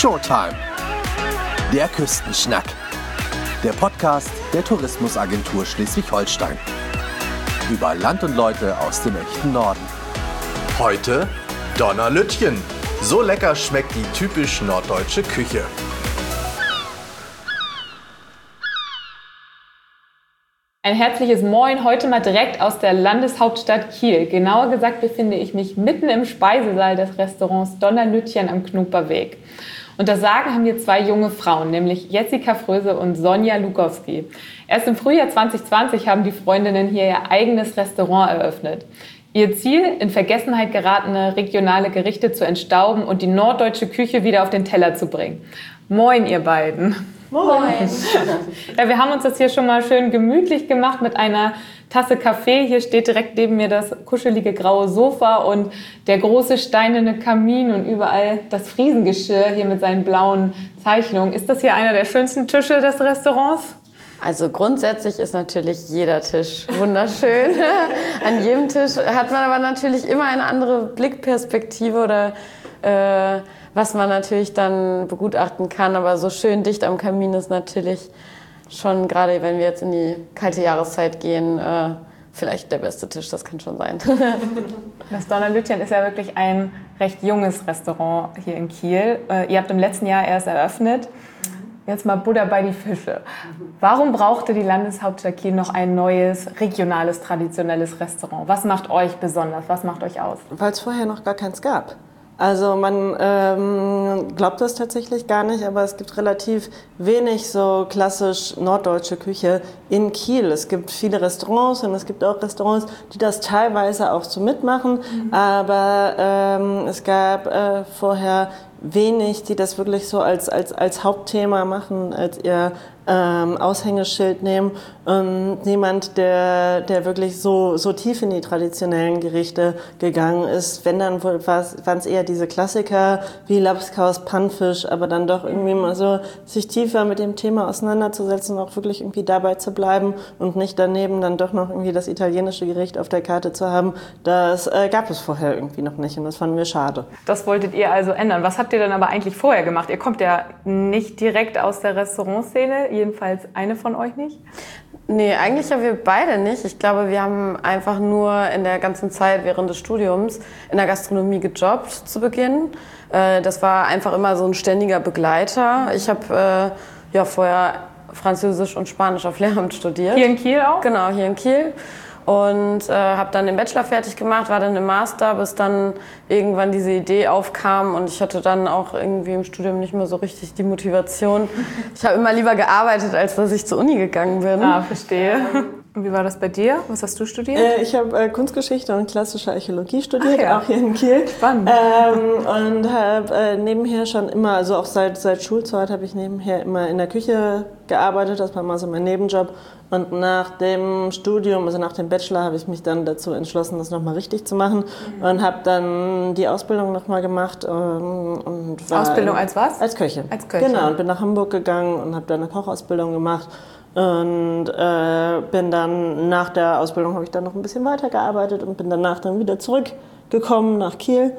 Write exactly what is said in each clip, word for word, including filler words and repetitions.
Showtime. Der Küstenschnack. Der Podcast der Tourismusagentur Schleswig-Holstein. Über Land und Leute aus dem echten Norden. Heute Donnerlütchen. So lecker schmeckt die typisch norddeutsche Küche. Ein herzliches Moin, heute mal direkt aus der Landeshauptstadt Kiel. Genauer gesagt befinde ich mich mitten im Speisesaal des Restaurants Donnerlütchen am Knuperweg. Und das Sagen haben hier zwei junge Frauen, nämlich Jessica Fröse und Sonja Lukowski. Erst im Frühjahr zwanzig zwanzig haben die Freundinnen hier ihr eigenes Restaurant eröffnet. Ihr Ziel, in Vergessenheit geratene regionale Gerichte zu entstauben und die norddeutsche Küche wieder auf den Teller zu bringen. Moin, ihr beiden. Moin. Ja, wir haben uns das hier schon mal schön gemütlich gemacht mit einer Tasse Kaffee. Hier steht direkt neben mir das kuschelige graue Sofa und der große steinerne Kamin und überall das Friesengeschirr hier mit seinen blauen Zeichnungen. Ist das hier einer der schönsten Tische des Restaurants? Also grundsätzlich ist natürlich jeder Tisch wunderschön. An jedem Tisch hat man aber natürlich immer eine andere Blickperspektive oder äh, was man natürlich dann begutachten kann. Aber so schön dicht am Kamin ist natürlich schon, gerade wenn wir jetzt in die kalte Jahreszeit gehen, äh, vielleicht der beste Tisch, das kann schon sein. Das Donnerlütchen ist ja wirklich ein recht junges Restaurant hier in Kiel. Äh, ihr habt im letzten Jahr erst eröffnet. Jetzt mal Butter bei die Fische. Warum brauchte die Landeshauptstadt Kiel noch ein neues, regionales, traditionelles Restaurant? Was macht euch besonders? Was macht euch aus? Weil es vorher noch gar keins gab. Also man ähm, glaubt das tatsächlich gar nicht, aber es gibt relativ wenig so klassisch norddeutsche Küche in Kiel. Es gibt viele Restaurants und es gibt auch Restaurants, die das teilweise auch so mitmachen, mhm. aber ähm, es gab äh, vorher wenig, die das wirklich so als, als, als Hauptthema machen, als ihr ähm, Aushängeschild nehmen. Und niemand, der, der wirklich so, so tief in die traditionellen Gerichte gegangen ist. Wenn, dann waren es eher diese Klassiker wie Lapskaus, Pannfisch, aber dann doch irgendwie mal so sich tiefer mit dem Thema auseinanderzusetzen und auch wirklich irgendwie dabei zu bleiben und nicht daneben dann doch noch irgendwie das italienische Gericht auf der Karte zu haben. Das äh, gab es vorher irgendwie noch nicht und das fanden wir schade. Das wolltet ihr also ändern. Was habt ihr denn aber eigentlich vorher gemacht? Ihr kommt ja nicht direkt aus der Restaurantszene, jedenfalls eine von euch nicht? Nee, eigentlich ja wir beide nicht. Ich glaube, wir haben einfach nur in der ganzen Zeit während des Studiums in der Gastronomie gejobbt zu Beginn. Das war einfach immer so ein ständiger Begleiter. Ich habe äh, ja vorher Französisch und Spanisch auf Lehramt studiert. Hier in Kiel auch? Genau, hier in Kiel. Und äh, habe dann den Bachelor fertig gemacht, war dann im Master, bis dann irgendwann diese Idee aufkam und ich hatte dann auch irgendwie im Studium nicht mehr so richtig die Motivation. Ich habe immer lieber gearbeitet, als dass ich zur Uni gegangen bin. Ah, verstehe. Und wie war das bei dir? Was hast du studiert? Äh, ich habe äh, Kunstgeschichte und klassische Archäologie studiert, Ach ja. auch hier in Kiel. Spannend. Ähm, und habe äh, nebenher schon immer, also auch seit, seit Schulzeit habe ich nebenher immer in der Küche gearbeitet. Das war mal so mein Nebenjob. Und nach dem Studium, also nach dem Bachelor, habe ich mich dann dazu entschlossen, das nochmal richtig zu machen. Mhm. Und habe dann die Ausbildung nochmal gemacht. Ähm, und war Ausbildung als was? Als Köchin. Als Köchin. Genau, und bin nach Hamburg gegangen und habe da eine Kochausbildung gemacht. Und äh, bin dann nach der Ausbildung, habe ich dann noch ein bisschen weitergearbeitet und bin danach dann wieder zurückgekommen nach Kiel.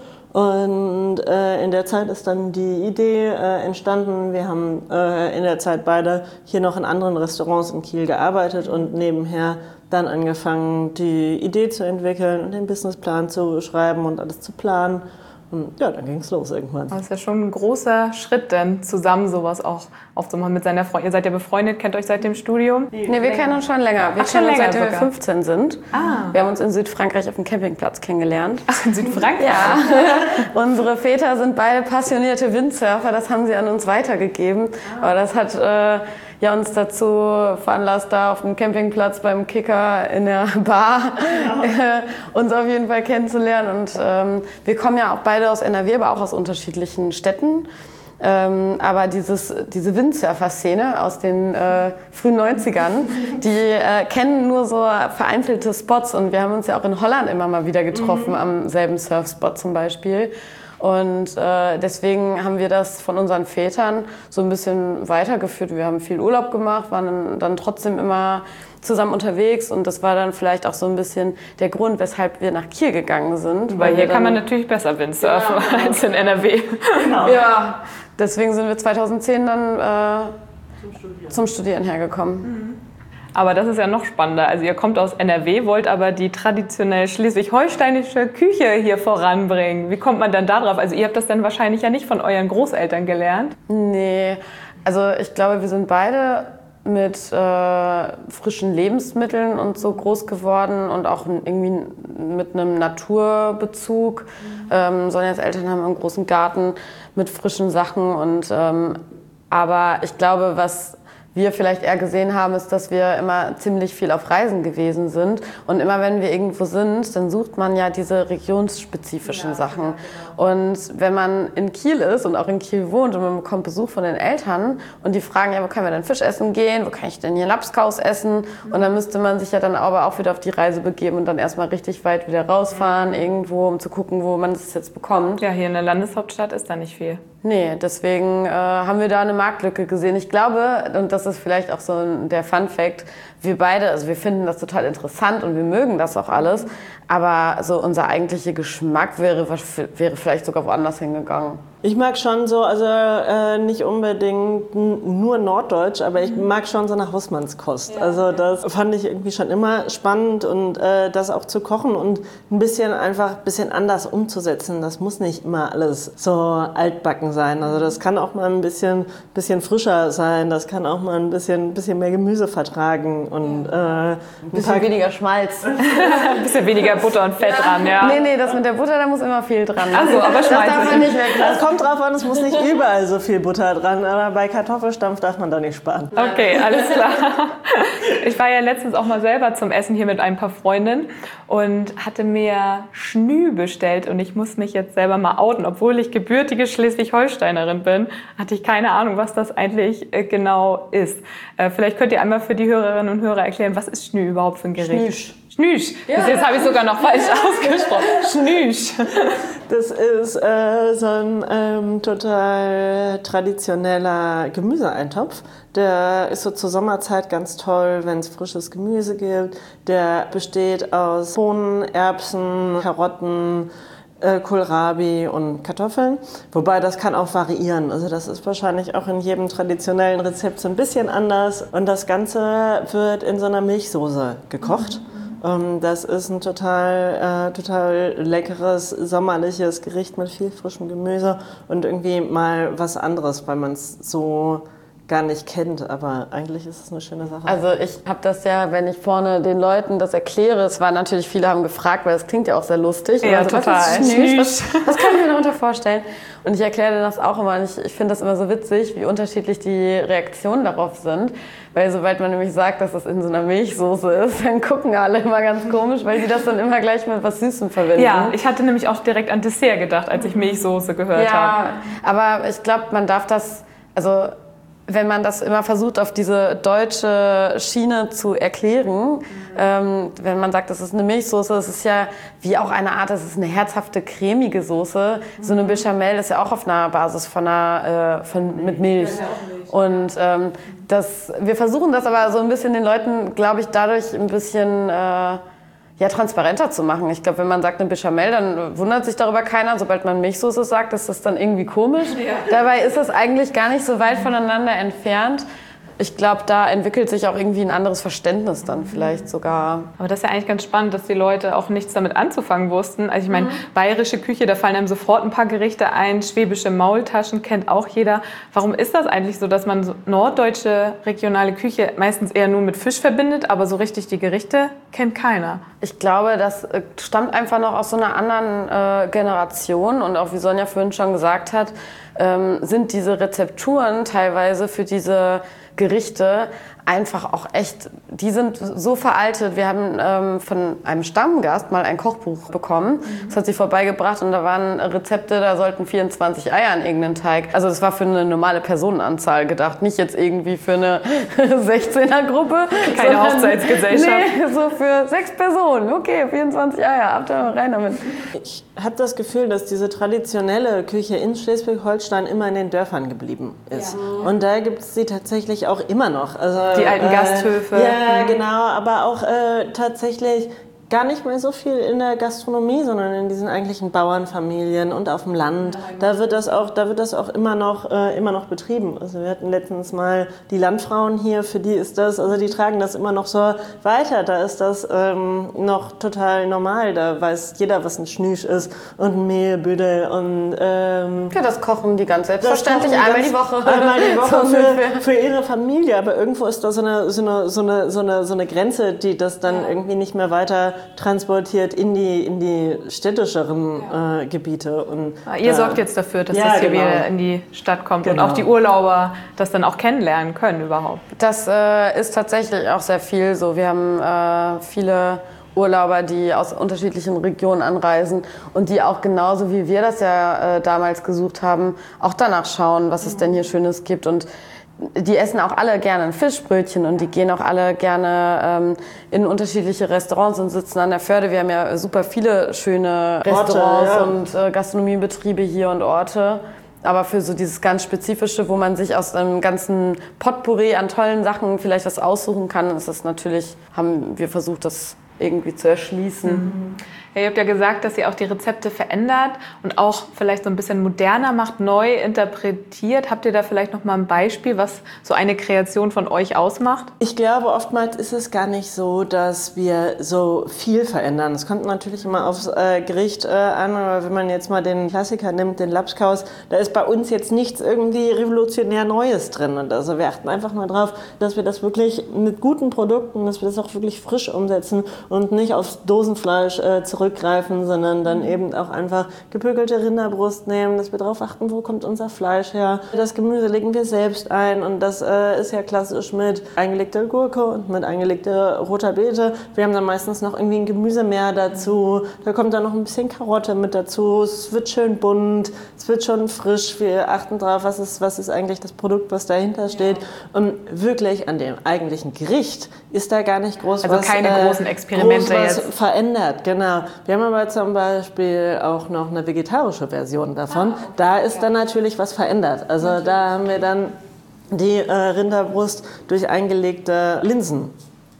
Und äh, in der Zeit ist dann die Idee äh, entstanden. Wir haben äh, in der Zeit beide hier noch in anderen Restaurants in Kiel gearbeitet und nebenher dann angefangen, die Idee zu entwickeln und den Businessplan zu schreiben und alles zu planen. Und ja, dann ging es los irgendwann. Das ist ja schon ein großer Schritt, denn zusammen sowas auch aufzumachen mit seiner Freundin. Ihr seid ja befreundet, kennt euch seit dem Studium? Nee, wir länger. kennen uns schon länger. Wir Ach, kennen schon uns länger seitdem wir sogar. fünfzehn sind. Ah. Wir haben uns in Südfrankreich auf dem Campingplatz kennengelernt. Ach, in Südfrankreich? Ja. Unsere Väter sind beide passionierte Windsurfer, das haben sie an uns weitergegeben. Ah. Aber das hat äh, ja, uns dazu veranlasst, da auf dem Campingplatz beim Kicker in der Bar äh, uns auf jeden Fall kennenzulernen. Und ähm, wir kommen ja auch beide aus N R W, aber auch aus unterschiedlichen Städten. Ähm, aber dieses, diese Windsurfer-Szene aus den äh, frühen neunzigern, die äh, kennen nur so vereinzelte Spots. Und wir haben uns ja auch in Holland immer mal wieder getroffen, mhm. am selben Surfspot zum Beispiel. Und äh, deswegen haben wir das von unseren Vätern so ein bisschen weitergeführt. Wir haben viel Urlaub gemacht, waren dann trotzdem immer zusammen unterwegs und das war dann vielleicht auch so ein bisschen der Grund, weshalb wir nach Kiel gegangen sind. Weil hier kann man natürlich besser Windsurfen genau. als in N R W. Genau. Ja, deswegen sind wir zweitausendzehn dann äh, zum, Studieren. zum Studieren hergekommen. Mhm. Aber das ist ja noch spannender. Also ihr kommt aus N R W, wollt aber die traditionell schleswig-holsteinische Küche hier voranbringen. Wie kommt man dann da drauf? Also ihr habt das dann wahrscheinlich ja nicht von euren Großeltern gelernt. Nee, also ich glaube, wir sind beide mit äh, frischen Lebensmitteln und so groß geworden und auch irgendwie mit einem Naturbezug. Mhm. Ähm, Sonjas Eltern haben einen großen Garten mit frischen Sachen. Und, ähm, aber ich glaube, was wir vielleicht eher gesehen haben, ist, dass wir immer ziemlich viel auf Reisen gewesen sind. Und immer wenn wir irgendwo sind, dann sucht man ja diese regionsspezifischen ja, Sachen. Ja, genau. Und wenn man in Kiel ist und auch in Kiel wohnt und man bekommt Besuch von den Eltern und die fragen, ja, wo können wir denn Fisch essen gehen? Wo kann ich denn hier Lapskaus essen? Und dann müsste man sich ja dann aber auch wieder auf die Reise begeben und dann erstmal richtig weit wieder rausfahren irgendwo, um zu gucken, wo man das jetzt bekommt. Ja, hier in der Landeshauptstadt ist da nicht viel. Nee, deswegen äh, haben wir da eine Marktlücke gesehen. Ich glaube, und das ist vielleicht auch so der Fun-Fact, wir beide, also wir finden das total interessant und wir mögen das auch alles, aber so unser eigentlicher Geschmack wäre, wäre vielleicht sogar woanders hingegangen. Ich mag schon so, also äh, nicht unbedingt nur Norddeutsch, aber ich mag schon so eine Hausmannskost. Ja, also das fand ich irgendwie schon immer spannend und äh, das auch zu kochen und ein bisschen einfach ein bisschen anders umzusetzen. Das muss nicht immer alles so altbacken sein. Also das kann auch mal ein bisschen, bisschen frischer sein, das kann auch mal ein bisschen, bisschen mehr Gemüse vertragen und äh, ein bisschen ein weniger Schmalz. Ein bisschen weniger Butter und Fett dran, ja. Nee, nee, das mit der Butter, da muss immer viel dran. Ach so, aber Schmalz. Das darf man nicht weglassen. Kommt drauf an, es muss nicht überall so viel Butter dran, aber bei Kartoffelstampf darf man da nicht sparen. Okay, alles klar. Ich war ja letztens auch mal selber zum Essen hier mit ein paar Freundinnen und hatte mir Schnü bestellt und ich muss mich jetzt selber mal outen, obwohl ich gebürtige Schleswig-Holsteinerin bin, hatte ich keine Ahnung, was das eigentlich genau ist. Vielleicht könnt ihr einmal für die Hörerinnen und Hörer erklären, was ist Schnü überhaupt für ein Gericht? Schnüsch. Schnüsch. Ja. Jetzt habe ich sogar noch falsch ausgesprochen. Schnüsch. Das ist äh, so ein ähm, total traditioneller Gemüseeintopf. Der ist so zur Sommerzeit ganz toll, wenn es frisches Gemüse gibt. Der besteht aus Bohnen, Erbsen, Karotten, äh, Kohlrabi und Kartoffeln. Wobei das kann auch variieren. Also das ist wahrscheinlich auch in jedem traditionellen Rezept so ein bisschen anders. Und das Ganze wird in so einer Milchsoße gekocht. Mhm. Das ist ein total, äh, total leckeres, sommerliches Gericht mit viel frischem Gemüse und irgendwie mal was anderes, weil man es so gar nicht kennt, aber eigentlich ist es eine schöne Sache. Also ich habe das ja, wenn ich vorne den Leuten das erkläre, es war natürlich, viele haben gefragt, weil es klingt ja auch sehr lustig. Ja, also, total. Was, ist Schnüsch? Was, was kann ich mir darunter vorstellen? Und ich erkläre das auch immer und ich, ich finde das immer so witzig, wie unterschiedlich die Reaktionen darauf sind. Weil sobald man nämlich sagt, dass das in so einer Milchsoße ist, dann gucken alle immer ganz komisch, weil die das dann immer gleich mit was Süßem verbinden. Ja, ich hatte nämlich auch direkt an Dessert gedacht, als ich Milchsoße gehört ja, habe. Ja, aber ich glaube, man darf das, also wenn man das immer versucht, auf diese deutsche Schiene zu erklären, mhm. ähm, wenn man sagt, das ist eine Milchsoße, das ist ja wie auch eine Art, das ist eine herzhafte, cremige Soße. Mhm. So eine Bechamel ist ja auch auf einer Basis von einer, äh, von, mit Milch. Ja, Milch. Und ähm, das, wir versuchen das aber so ein bisschen den Leuten, glaube ich, dadurch ein bisschen äh, ja, transparenter zu machen. Ich glaube, wenn man sagt eine Bechamel, dann wundert sich darüber keiner. Sobald man Milchsoße sagt, ist das dann irgendwie komisch. Ja. Dabei ist das eigentlich gar nicht so weit voneinander entfernt. Ich glaube, da entwickelt sich auch irgendwie ein anderes Verständnis dann vielleicht sogar. Aber das ist ja eigentlich ganz spannend, dass die Leute auch nichts damit anzufangen wussten. Also ich meine, mhm. bayerische Küche, da fallen einem sofort ein paar Gerichte ein. Schwäbische Maultaschen kennt auch jeder. Warum ist das eigentlich so, dass man so norddeutsche regionale Küche meistens eher nur mit Fisch verbindet, aber so richtig die Gerichte kennt keiner? Ich glaube, das stammt einfach noch aus so einer anderen äh, Generation. Und auch wie Sonja vorhin schon gesagt hat, ähm, sind diese Rezepturen teilweise für diese Gerichte einfach auch echt, die sind so veraltet. Wir haben ähm, von einem Stammgast mal ein Kochbuch bekommen. Mhm. Das hat sie vorbeigebracht und da waren Rezepte, da sollten vierundzwanzig Eier in irgendeinen Teig. Also das war für eine normale Personenanzahl gedacht, nicht jetzt irgendwie für eine sechzehner-Gruppe. Keine Hochzeitsgesellschaft. Nee, so für sechs Personen. Okay, vierundzwanzig Eier, ab da rein damit. Ich habe das Gefühl, dass diese traditionelle Küche in Schleswig-Holstein immer in den Dörfern geblieben ist. Ja. Und da gibt es sie tatsächlich auch immer noch. Also die alten Gasthöfe. Äh, ja, genau, aber auch äh, tatsächlich gar nicht mehr so viel in der Gastronomie, sondern in diesen eigentlichen Bauernfamilien und auf dem Land. Da wird das auch, da wird das auch immer noch, äh, immer noch betrieben. Also wir hatten letztens mal die Landfrauen hier, für die ist das, also die tragen das immer noch so weiter. Da ist das ähm, noch total normal. Da weiß jeder, was ein Schnüsch ist und ein Mehlbüdel und ähm, ja, das kochen die ganz selbstverständlich einmal ganz, die Woche. Einmal die Woche für, für ihre Familie. Aber irgendwo ist da so eine, so eine, so eine, so eine, so eine Grenze, die das dann ja. irgendwie nicht mehr weiter transportiert in die, in die städtischeren ja. äh, Gebiete. Und, ah, ihr äh, sorgt jetzt dafür, dass ja, das hier genau. wieder in die Stadt kommt genau. und auch die Urlauber das dann auch kennenlernen können überhaupt. Das äh, ist tatsächlich auch sehr viel so. Wir haben äh, viele Urlauber, die aus unterschiedlichen Regionen anreisen und die auch genauso wie wir das ja äh, damals gesucht haben, auch danach schauen, was es denn hier Schönes gibt. Und die essen auch alle gerne ein Fischbrötchen und die gehen auch alle gerne ähm, in unterschiedliche Restaurants und sitzen an der Förde. Wir haben ja super viele schöne Restaurants Orte, ja. und äh, Gastronomiebetriebe hier und Orte. Aber für so dieses ganz Spezifische, wo man sich aus einem ganzen Potpourri an tollen Sachen vielleicht was aussuchen kann, ist das natürlich, haben wir versucht, das irgendwie zu erschließen. Mhm. Ja, ihr habt ja gesagt, dass ihr auch die Rezepte verändert und auch vielleicht so ein bisschen moderner macht, neu interpretiert. Habt ihr da vielleicht noch mal ein Beispiel, was so eine Kreation von euch ausmacht? Ich glaube, oftmals ist es gar nicht so, dass wir so viel verändern. Es kommt natürlich immer aufs äh, Gericht äh, an, aber wenn man jetzt mal den Klassiker nimmt, den Lapskaus, da ist bei uns jetzt nichts irgendwie revolutionär Neues drin. Und also wir achten einfach mal drauf, dass wir das wirklich mit guten Produkten, dass wir das auch wirklich frisch umsetzen und nicht aufs Dosenfleisch äh, zurückgreifen, sondern dann eben auch einfach gepökelte Rinderbrust nehmen, dass wir darauf achten, wo kommt unser Fleisch her. Das Gemüse legen wir selbst ein und das äh, ist ja klassisch mit eingelegter Gurke und mit eingelegter roter Beete. Wir haben dann meistens noch irgendwie ein Gemüsemeer dazu, da kommt dann noch ein bisschen Karotte mit dazu, es wird schön bunt, es wird schon frisch, wir achten darauf, was ist, was ist eigentlich das Produkt, was dahinter steht und wirklich an dem eigentlichen Gericht ist da gar nicht groß also was, keine äh, großen Experimente groß was jetzt. verändert, genau. Wir haben aber zum Beispiel auch noch eine vegetarische Version davon. Da ist dann natürlich was verändert. Also da haben wir dann die äh, Rinderbrust durch eingelegte Linsen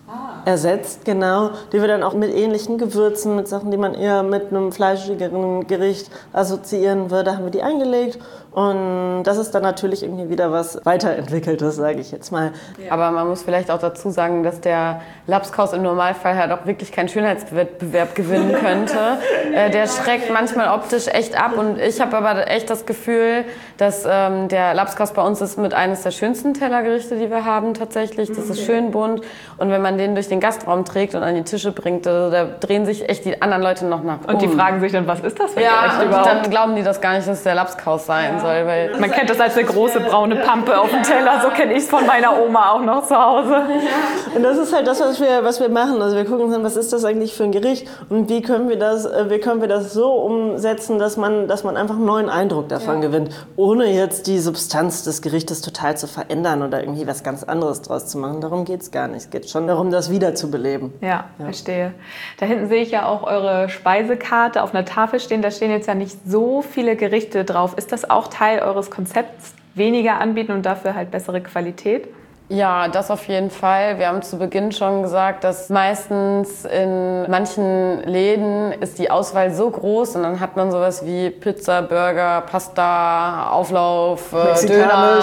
ersetzt, genau, die wir dann auch mit ähnlichen Gewürzen, mit Sachen, die man eher mit einem fleischigeren Gericht assoziieren würde, haben wir die eingelegt. Und das ist dann natürlich irgendwie wieder was Weiterentwickeltes, sage ich jetzt mal. Aber man muss vielleicht auch dazu sagen, dass der Lapskaus im Normalfall halt auch wirklich keinen Schönheitswettbewerb gewinnen könnte. äh, der schreckt manchmal optisch echt ab und ich habe aber echt das Gefühl, dass ähm, der Lapskaus bei uns ist mit eines der schönsten Tellergerichte, die wir haben tatsächlich. Das ist schön bunt und wenn man den durch den Gastraum trägt und an die Tische bringt, da, da drehen sich echt die anderen Leute noch nach um. Und die fragen sich dann, was ist das für ja, Gericht und überhaupt? Dann glauben die das gar nicht, dass es der Lapskaus sein ja. soll. Weil man kennt das als eine große braune Pampe auf dem Teller, so kenne ich es von meiner Oma auch noch zu Hause. Und das ist halt das, was wir, was wir machen. Also wir gucken uns an, was ist das eigentlich für ein Gericht und wie können wir das, wie können wir das so umsetzen, dass man, dass man einfach einen neuen Eindruck davon ja. gewinnt, ohne jetzt die Substanz des Gerichtes total zu verändern oder irgendwie was ganz anderes draus zu machen. Darum geht es gar nicht. Es geht schon darum, das wiederzubeleben. Ja, ja, verstehe. Da hinten sehe ich ja auch eure Speisekarte auf einer Tafel stehen. Da stehen jetzt ja nicht so viele Gerichte drauf. Ist das auch Teil eures Konzepts, weniger anbieten und dafür halt bessere Qualität? Ja, das auf jeden Fall. Wir haben zu Beginn schon gesagt, dass meistens in manchen Läden ist die Auswahl so groß und dann hat man sowas wie Pizza, Burger, Pasta, Auflauf, äh, Döner.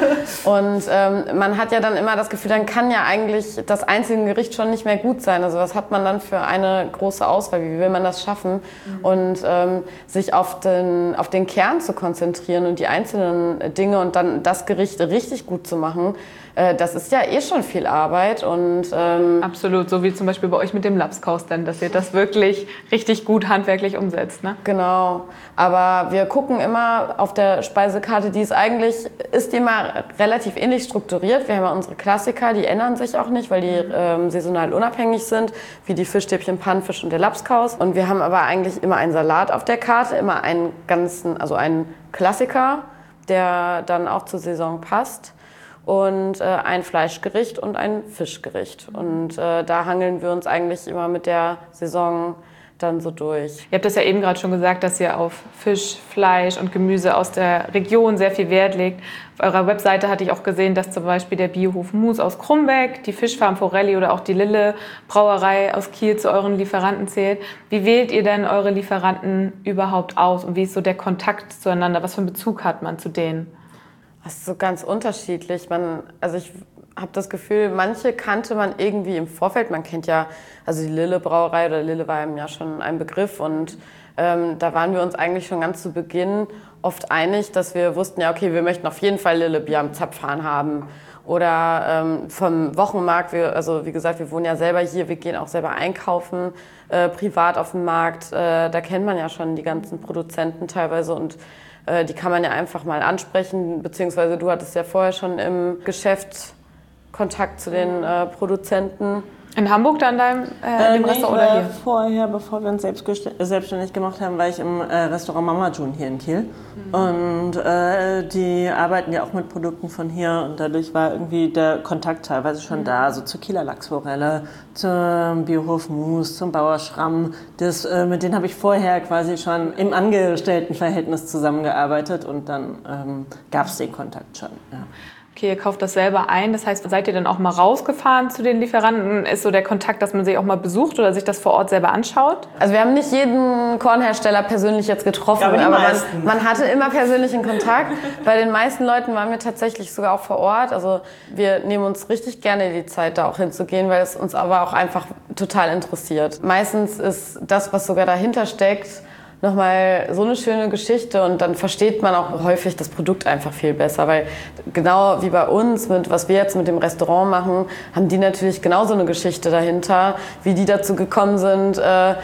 Und ähm, man hat ja dann immer das Gefühl, dann kann ja eigentlich das einzelne Gericht schon nicht mehr gut sein. Also was hat man dann für eine große Auswahl? Wie will man das schaffen? Mhm. Und ähm, sich auf den, auf den Kern zu konzentrieren und die einzelnen Dinge und dann das Gericht richtig gut zu machen, das ist ja eh schon viel Arbeit und ähm absolut, so wie zum Beispiel bei euch mit dem Lapskaus dann, dass ihr das wirklich richtig gut handwerklich umsetzt, ne? Genau, aber wir gucken immer auf der Speisekarte, die ist eigentlich, ist die mal relativ ähnlich strukturiert. Wir haben ja unsere Klassiker, die ändern sich auch nicht, weil die ähm, saisonal unabhängig sind, wie die Fischstäbchen, Pannfisch und der Lapskaus. Und wir haben aber eigentlich immer einen Salat auf der Karte, immer einen ganzen, also einen Klassiker, der dann auch zur Saison passt. Und äh, ein Fleischgericht und ein Fischgericht. Und äh, da hangeln wir uns eigentlich immer mit der Saison dann so durch. Ihr habt das ja eben gerade schon gesagt, dass ihr auf Fisch, Fleisch und Gemüse aus der Region sehr viel Wert legt. Auf eurer Webseite hatte ich auch gesehen, dass zum Beispiel der Biohof Mus aus Krumbeck, die Fischfarm Forelli oder auch die Lille Brauerei aus Kiel zu euren Lieferanten zählt. Wie wählt ihr denn eure Lieferanten überhaupt aus und wie ist so der Kontakt zueinander? Was für einen Bezug hat man zu denen? Das ist so ganz unterschiedlich. Man, also ich habe das Gefühl, manche kannte man irgendwie im Vorfeld. Man kennt ja, also die Lille Brauerei oder Lille war einem ja schon ein Begriff und ähm, da waren wir uns eigentlich schon ganz zu Beginn oft einig, dass wir wussten, ja okay, wir möchten auf jeden Fall Lille Bier am Zapfhahn haben. Oder ähm, vom Wochenmarkt, wir, also wie gesagt, wir wohnen ja selber hier, wir gehen auch selber einkaufen, äh, privat auf dem Markt. Äh, da kennt man ja schon die ganzen Produzenten teilweise und äh, die kann man ja einfach mal ansprechen, beziehungsweise du hattest ja vorher schon im Geschäft Kontakt zu den äh, Produzenten. In Hamburg dann deinem äh, äh, im nee, Restaurant oder hier? Vorher, bevor wir uns selbst selbstständig gemacht haben, war ich im äh, Restaurant Mama June hier in Kiel. Mhm. Und äh, die arbeiten ja auch mit Produkten von hier und dadurch war irgendwie der Kontakt teilweise schon mhm. da, so zur Kieler Lachsforelle, zum Biohof Mus, zum Bauer Schramm. Das, äh, mit denen habe ich vorher quasi schon im Angestelltenverhältnis zusammengearbeitet und dann ähm, gab es den Kontakt schon. Ja. Okay, ihr kauft das selber ein. Das heißt, seid ihr dann auch mal rausgefahren zu den Lieferanten? Ist so der Kontakt, dass man sich auch mal besucht oder sich das vor Ort selber anschaut? Also wir haben nicht jeden Kornhersteller persönlich jetzt getroffen, aber, aber man, man hatte immer persönlichen Kontakt. Bei den meisten Leuten waren wir tatsächlich sogar auch vor Ort. Also wir nehmen uns richtig gerne die Zeit, da auch hinzugehen, weil es uns aber auch einfach total interessiert. Meistens ist das, was sogar dahinter steckt, nochmal so eine schöne Geschichte und dann versteht man auch häufig das Produkt einfach viel besser, weil genau wie bei uns, mit was wir jetzt mit dem Restaurant machen, haben die natürlich genauso eine Geschichte dahinter, wie die dazu gekommen sind, eine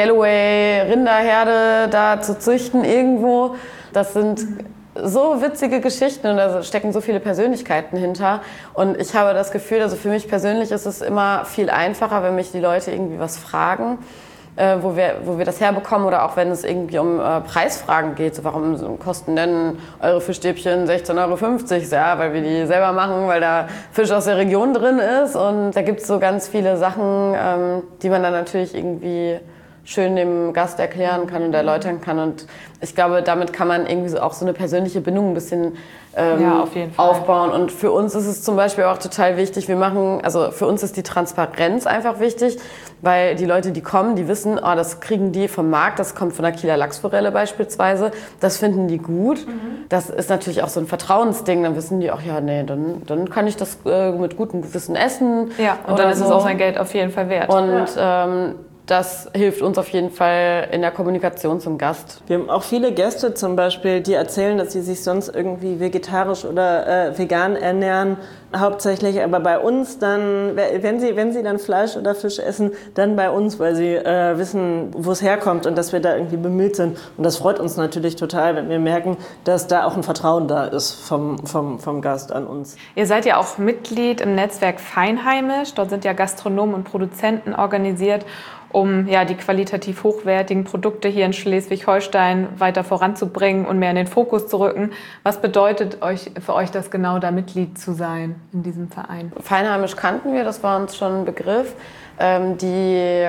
Galloway-Rinderherde da zu züchten irgendwo. Das sind so witzige Geschichten und da stecken so viele Persönlichkeiten hinter und ich habe das Gefühl, also für mich persönlich ist es immer viel einfacher, wenn mich die Leute irgendwie was fragen, Äh, wo, wir, wo wir das herbekommen oder auch wenn es irgendwie um äh, Preisfragen geht. So, warum kosten denn eure Fischstäbchen sechzehn Euro fünfzig? Ja, weil wir die selber machen, weil da Fisch aus der Region drin ist. Und da gibt es so ganz viele Sachen, ähm, die man dann natürlich irgendwie schön dem Gast erklären kann und erläutern kann. Und ich glaube, damit kann man irgendwie so auch so eine persönliche Bindung ein bisschen ähm, ja, auf jeden Fall. aufbauen. Und für uns ist es zum Beispiel auch total wichtig, wir machen, also für uns ist die Transparenz einfach wichtig, weil die Leute, die kommen, die wissen, oh, das kriegen die vom Markt, das kommt von der Kieler Lachsforelle beispielsweise, das finden die gut. Mhm. Das ist natürlich auch so ein Vertrauensding, dann wissen die auch, ja, nee, dann, dann kann ich das äh, mit gutem Gewissen essen. Ja, und dann ist so. Es auch sein Geld auf jeden Fall wert. Und ja. ähm, das hilft uns auf jeden Fall in der Kommunikation zum Gast. Wir haben auch viele Gäste zum Beispiel, die erzählen, dass sie sich sonst irgendwie vegetarisch oder äh, vegan ernähren, hauptsächlich, aber bei uns dann, wenn sie, wenn sie dann Fleisch oder Fisch essen, dann bei uns, weil sie äh, wissen, wo es herkommt und dass wir da irgendwie bemüht sind. Und das freut uns natürlich total, wenn wir merken, dass da auch ein Vertrauen da ist vom, vom, vom Gast an uns. Ihr seid ja auch Mitglied im Netzwerk Feinheimisch. Dort sind ja Gastronomen und Produzenten organisiert, um ja, die qualitativ hochwertigen Produkte hier in Schleswig-Holstein weiter voranzubringen und mehr in den Fokus zu rücken. Was bedeutet euch, für euch das genau, da Mitglied zu sein in diesem Verein? Feinheimisch kannten wir, das war uns schon ein Begriff. Ähm, die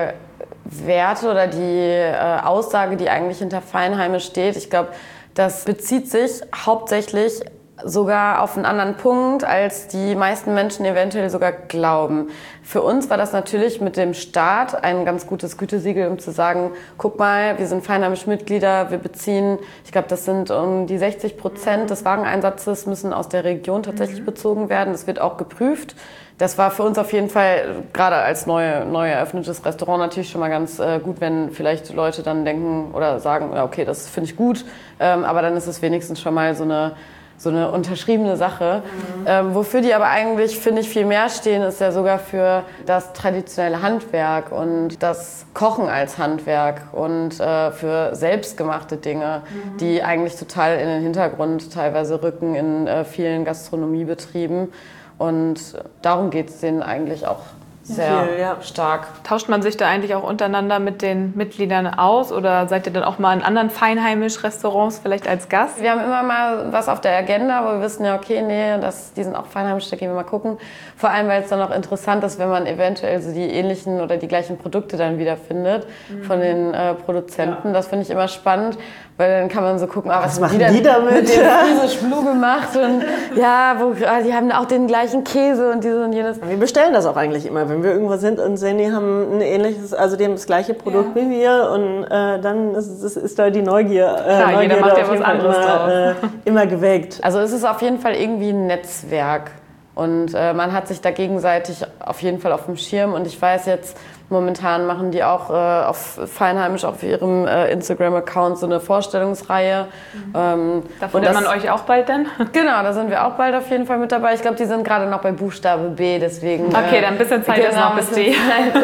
Werte oder die äh, Aussage, die eigentlich hinter Feinheimisch steht, ich glaube, das bezieht sich hauptsächlich sogar auf einen anderen Punkt, als die meisten Menschen eventuell sogar glauben. Für uns war das natürlich mit dem Staat ein ganz gutes Gütesiegel, um zu sagen, guck mal, wir sind Feinheimisch Mitglieder, wir beziehen, ich glaube, das sind um die sechzig Prozent des Wareneinsatzes müssen aus der Region tatsächlich bezogen werden. Das wird auch geprüft. Das war für uns auf jeden Fall, gerade als neu, neu eröffnetes Restaurant, natürlich schon mal ganz äh, gut, wenn vielleicht Leute dann denken oder sagen, ja, okay, das finde ich gut, ähm, aber dann ist es wenigstens schon mal so eine so eine unterschriebene Sache. Mhm. Ähm, wofür die aber eigentlich, finde ich, viel mehr stehen, ist ja sogar für das traditionelle Handwerk und das Kochen als Handwerk und äh, für selbstgemachte Dinge, mhm. die eigentlich total in den Hintergrund teilweise rücken in äh, vielen Gastronomiebetrieben. Und darum geht es denen eigentlich auch sehr viel, ja. stark. Tauscht man sich da eigentlich auch untereinander mit den Mitgliedern aus oder seid ihr dann auch mal in anderen Feinheimisch-Restaurants vielleicht als Gast? Wir haben immer mal was auf der Agenda, wo wir wissen, ja okay, nee, das, die sind auch feinheimisch, da gehen wir mal gucken. Vor allem, weil es dann auch interessant ist, wenn man eventuell so die ähnlichen oder die gleichen Produkte dann wiederfindet mhm. von den äh, Produzenten. Ja. Das finde ich immer spannend, weil dann kann man so gucken, ah, was, was machen die, die damit? Mit dem Friesisch Blue gemacht und ja, wo, ah, die haben auch den gleichen Käse und dieses und jenes. Wir bestellen das auch eigentlich immer, wenn wir irgendwo sind und sehen, die haben ein ähnliches, also die haben das gleiche Produkt ja. wie wir und äh, dann ist, ist, ist da die Neugier, äh, Klar, Neugier jeder macht ja was anderes immer, äh, immer geweckt. Also es ist auf jeden Fall irgendwie ein Netzwerk und äh, man hat sich da gegenseitig auf jeden Fall auf dem Schirm und ich weiß jetzt, momentan machen die auch äh, auf Feinheimisch auf ihrem äh, Instagram-Account so eine Vorstellungsreihe. Mhm. Ähm, da findet man euch auch bald dann? Genau, da sind wir auch bald auf jeden Fall mit dabei. Ich glaube, die sind gerade noch bei Buchstabe B, deswegen... Okay, äh, dann ein bisschen Zeit ist noch bis D.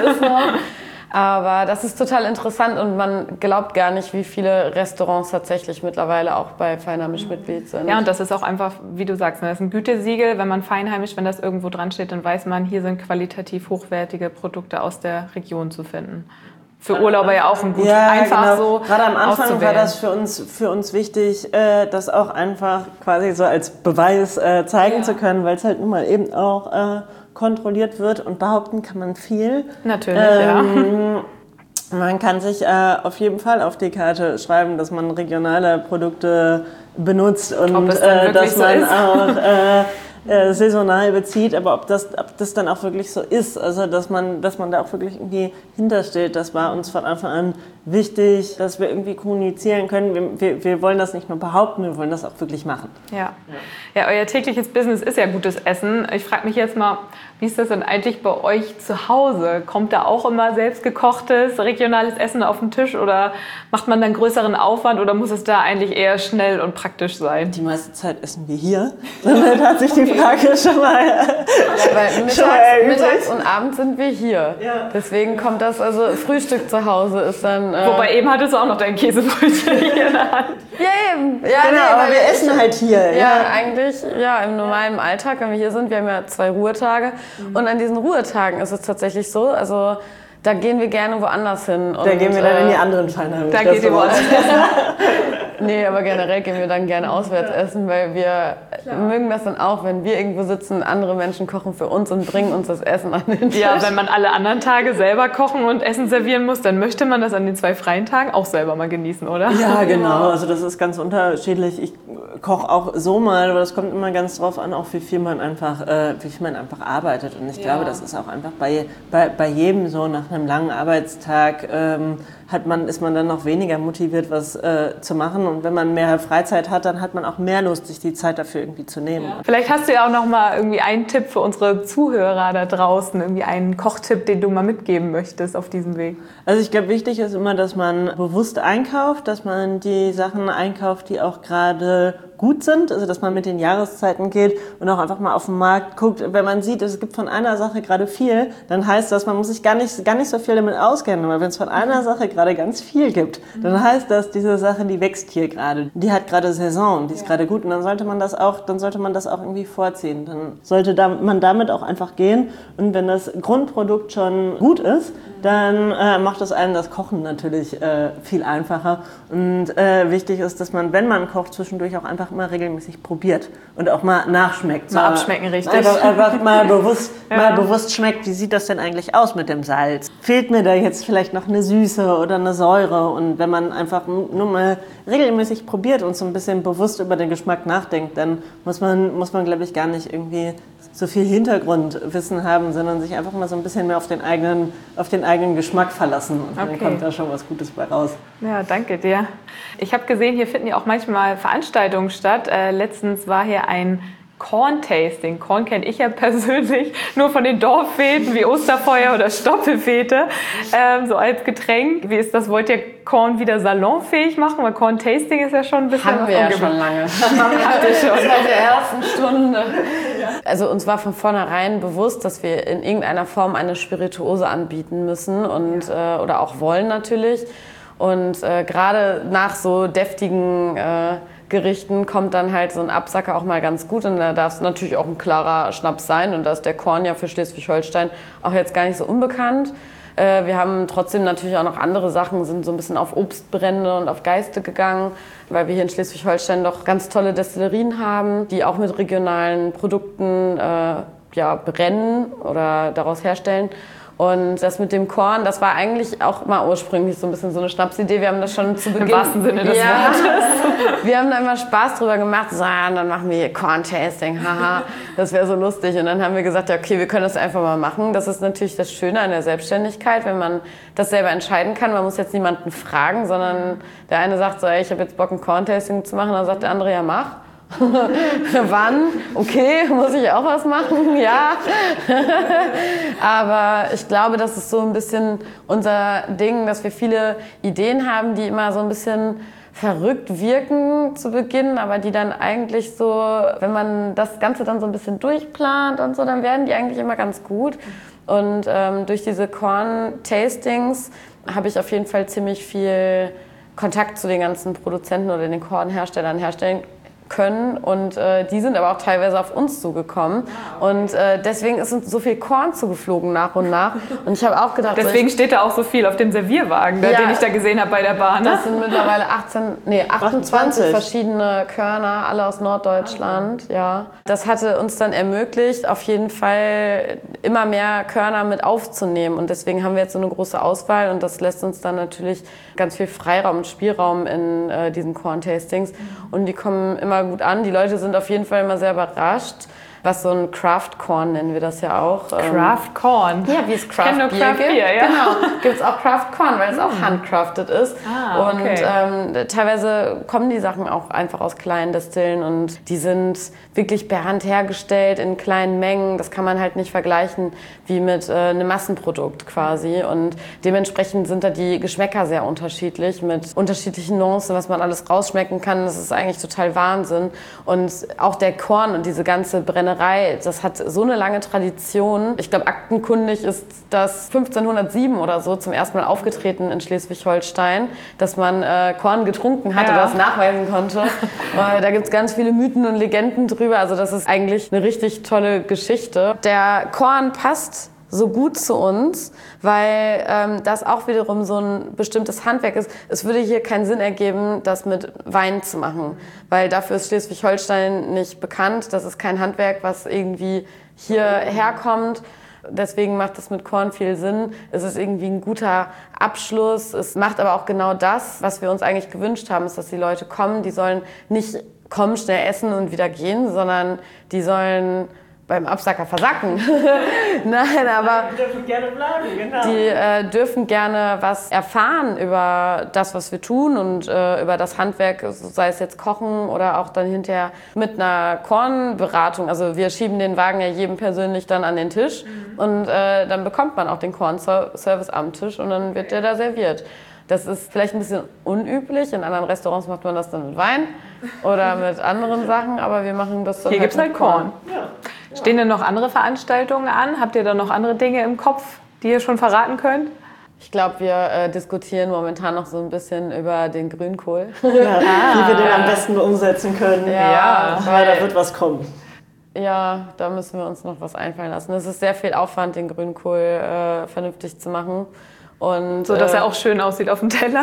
Aber das ist total interessant und man glaubt gar nicht, wie viele Restaurants tatsächlich mittlerweile auch bei Feinheimisch Mitglied sind. Ja, und das ist auch einfach, wie du sagst, das ist ein Gütesiegel. Wenn man Feinheimisch, wenn das irgendwo dran steht, dann weiß man, hier sind qualitativ hochwertige Produkte aus der Region zu finden. Für Urlauber ja auch ein gut, ja, einfach genau. so Gerade am Anfang war das für uns, für uns wichtig, äh, das auch einfach quasi so als Beweis äh, zeigen ja. zu können, weil es halt nun mal eben auch äh, kontrolliert wird und behaupten kann man viel. Natürlich, ähm, ja. Man kann sich äh, auf jeden Fall auf die Karte schreiben, dass man regionale Produkte benutzt und ob es dann äh, dass so man ist. auch äh, äh, saisonal bezieht, aber ob das, ob das dann auch wirklich so ist, also dass man, dass man da auch wirklich irgendwie hintersteht, das war uns von Anfang an wichtig, dass wir irgendwie kommunizieren können. Wir, wir, wir wollen das nicht nur behaupten, wir wollen das auch wirklich machen. Ja, ja. ja euer tägliches Business ist ja gutes Essen. Ich frage mich jetzt mal, wie ist das denn eigentlich bei euch zu Hause? Kommt da auch immer selbstgekochtes, regionales Essen auf den Tisch oder macht man dann größeren Aufwand oder muss es da eigentlich eher schnell und praktisch sein? Die meiste Zeit essen wir hier. Damit hat sich die Frage schon mal, ja, weil mittags, mittags und abends sind wir hier. Ja. Deswegen kommt das, also Frühstück zu Hause ist dann... Äh Wobei eben hattest du auch noch dein Käsebrötchen hier in der Hand. Ja, eben. Ja, genau, nee, aber wir essen halt hier. Ja, ja, eigentlich, ja, im normalen Alltag, wenn wir hier sind, wir haben ja zwei Ruhetage. Mhm. Und an diesen Ruhetagen ist es tatsächlich so, also da gehen wir gerne woanders hin. Da und, gehen wir dann äh, in die anderen Feinheimisch. Da geht ihr woanders essen. Nee, aber generell gehen wir dann gerne auswärts essen, weil wir Klar. mögen das dann auch, wenn wir irgendwo sitzen, andere Menschen kochen für uns und bringen uns das Essen an den Tisch. Ja, wenn man alle anderen Tage selber kochen und Essen servieren muss, dann möchte man das an den zwei freien Tagen auch selber mal genießen, oder? Ja, genau. Also das ist ganz unterschiedlich. Ich koche auch so mal, aber das kommt immer ganz drauf an, auch wie viel man einfach, äh, wie viel man einfach arbeitet. Und ich ja. glaube, das ist auch einfach bei, bei, bei jedem so. Nach einem langen Arbeitstag ähm, hat man, ist man dann noch weniger motiviert, was äh, zu machen. Und wenn man mehr Freizeit hat, dann hat man auch mehr Lust, sich die Zeit dafür irgendwie zu nehmen. Ja. Vielleicht hast du ja auch noch mal irgendwie einen Tipp für unsere Zuhörer da draußen, irgendwie einen Kochtipp, den du mal mitgeben möchtest auf diesem Weg. Also ich glaube, wichtig ist immer, dass man bewusst einkauft, dass man die Sachen einkauft, die auch gerade gut sind, also dass man mit den Jahreszeiten geht und auch einfach mal auf den Markt guckt. Wenn man sieht, es gibt von einer Sache gerade viel, dann heißt das, man muss sich gar nicht, gar nicht so viel damit auskennen. Aber wenn es von einer Sache gerade ganz viel gibt, dann heißt das, diese Sache, die wächst hier gerade. Die hat gerade Saison, die ist gerade gut und dann sollte man das auch, dann sollte man das auch irgendwie vorziehen. Dann sollte man damit auch einfach gehen und wenn das Grundprodukt schon gut ist, dann äh, macht es einem das Kochen natürlich äh, viel einfacher. Und äh, wichtig ist, dass man, wenn man kocht, zwischendurch auch einfach mal regelmäßig probiert und auch mal nachschmeckt. Mal, mal abschmecken, richtig. Einfach, einfach mal, bewusst, ja. mal bewusst schmeckt, wie sieht das denn eigentlich aus mit dem Salz? Fehlt mir da jetzt vielleicht noch eine Süße oder eine Säure? Und wenn man einfach nur mal regelmäßig probiert und so ein bisschen bewusst über den Geschmack nachdenkt, dann muss man, muss man glaube ich, gar nicht irgendwie so viel Hintergrundwissen haben, sondern sich einfach mal so ein bisschen mehr auf den eigenen, auf den eigenen Geschmack verlassen. Und okay. dann kommt da schon was Gutes bei raus. Ja, danke dir. Ich habe gesehen, hier finden ja auch manchmal Veranstaltungen statt. Äh, letztens war hier ein Korn-Tasting. Korn kenne ich ja persönlich nur von den Dorffeten wie Osterfeuer oder Stoppelfete, ähm, so als Getränk. Wie ist das? Wollt ihr Korn wieder salonfähig machen? Weil Korn-Tasting ist ja schon ein bisschen... Haben wir ja schon lange. Habt ihr schon seit der ersten Stunde. Also uns war von vornherein bewusst, dass wir in irgendeiner Form eine Spirituose anbieten müssen und ja. äh, oder auch wollen natürlich. Und äh, gerade nach so deftigen äh, Gerichten kommt dann halt so ein Absacker auch mal ganz gut. Und da darf es natürlich auch ein klarer Schnaps sein. Und da ist der Korn ja für Schleswig-Holstein auch jetzt gar nicht so unbekannt. Wir haben trotzdem natürlich auch noch andere Sachen, sind so ein bisschen auf Obstbrände und auf Geiste gegangen, weil wir hier in Schleswig-Holstein doch ganz tolle Destillerien haben, die auch mit regionalen Produkten äh, ja, brennen oder daraus herstellen. Und das mit dem Korn, das war eigentlich auch mal ursprünglich so ein bisschen so eine Schnapsidee. Wir haben das schon zu Beginn... Im wahrsten Sinne des ja, Wortes. Wir haben da immer Spaß drüber gemacht. So, ja, dann machen wir hier Korn-Tasting, haha, das wäre so lustig. Und dann haben wir gesagt, ja, okay, wir können das einfach mal machen. Das ist natürlich das Schöne an der Selbstständigkeit, wenn man das selber entscheiden kann. Man muss jetzt niemanden fragen, sondern der eine sagt so, ey, ich habe jetzt Bock, ein Korn-Tasting zu machen. Dann sagt der andere, ja, mach. Wann? Okay, muss ich auch was machen? Ja. Aber ich glaube, das ist so ein bisschen unser Ding, dass wir viele Ideen haben, die immer so ein bisschen verrückt wirken zu Beginn, aber die dann eigentlich so, wenn man das Ganze dann so ein bisschen durchplant und so, dann werden die eigentlich immer ganz gut. Und ähm, durch diese Korn-Tastings habe ich auf jeden Fall ziemlich viel Kontakt zu den ganzen Produzenten oder den Kornherstellern herstellen können und äh, die sind aber auch teilweise auf uns zugekommen und äh, deswegen ist uns so viel Korn zugeflogen nach und nach und ich habe auch gedacht... Deswegen so, ich, steht da auch so viel auf dem Servierwagen, ja, den ich da gesehen habe bei der Bahn. Ne? Das sind mittlerweile achtzehn, nee, achtundzwanzig achtundzwanzig verschiedene Körner, alle aus Norddeutschland. Ja. Das hatte uns dann ermöglicht, auf jeden Fall immer mehr Körner mit aufzunehmen und deswegen haben wir jetzt so eine große Auswahl und das lässt uns dann natürlich ganz viel Freiraum und Spielraum in äh, diesen Korn-Tastings und die kommen immer gut an. Die Leute sind auf jeden Fall immer sehr überrascht. Was so ein Craft Corn nennen wir das ja auch. Craft Corn? Ja, wie es Craft Bier Bier gibt. Bier, ja. Genau, gibt es auch Craft Corn, weil es auch handcrafted ist. Ah, okay. Und ähm, teilweise kommen die Sachen auch einfach aus kleinen Destillen und die sind wirklich per Hand hergestellt in kleinen Mengen. Das kann man halt nicht vergleichen wie mit äh, einem Massenprodukt quasi. Und dementsprechend sind da die Geschmäcker sehr unterschiedlich mit unterschiedlichen Nuancen, was man alles rausschmecken kann. Das ist eigentlich total Wahnsinn. Und auch der Korn und diese ganze Brennerei, das hat so eine lange Tradition. Ich glaube, aktenkundig ist das fünfzehnhundertsieben oder so zum ersten Mal aufgetreten in Schleswig-Holstein, dass man äh, Korn getrunken hat, ja, oder das nachweisen konnte. äh, da gibt es ganz viele Mythen und Legenden drüber. Also das ist eigentlich eine richtig tolle Geschichte. Der Korn passt so gut zu uns, weil ähm, das auch wiederum so ein bestimmtes Handwerk ist. Es würde hier keinen Sinn ergeben, das mit Wein zu machen, weil dafür ist Schleswig-Holstein nicht bekannt. Das ist kein Handwerk, was irgendwie hierher kommt. Deswegen macht das mit Korn viel Sinn. Es ist irgendwie ein guter Abschluss. Es macht aber auch genau das, was wir uns eigentlich gewünscht haben, ist, dass die Leute kommen. Die sollen nicht kommen, schnell essen und wieder gehen, sondern die sollen beim Absacker versacken. Nein, aber die dürfen gerne bleiben, genau. Die äh, dürfen gerne was erfahren über das, was wir tun und äh, über das Handwerk, sei es jetzt Kochen oder auch dann hinterher mit einer Kornberatung. Also wir schieben den Wagen ja jedem persönlich dann an den Tisch mhm. und äh, dann bekommt man auch den Kornservice am Tisch und dann wird der da serviert. Das ist vielleicht ein bisschen unüblich. In anderen Restaurants macht man das dann mit Wein oder mit anderen Sachen, aber wir machen das dann Hier halt gibt es halt Korn. Ja. Stehen denn noch andere Veranstaltungen an? Habt ihr da noch andere Dinge im Kopf, die ihr schon verraten könnt? Ich glaube, wir äh, diskutieren momentan noch so ein bisschen über den Grünkohl. Ja, wie wir den am besten umsetzen können. Ja, aber da wird was kommen. Ja, da müssen wir uns noch was einfallen lassen. Es ist sehr viel Aufwand, den Grünkohl äh, vernünftig zu machen. Und, so, dass äh, er auch schön aussieht auf dem Teller?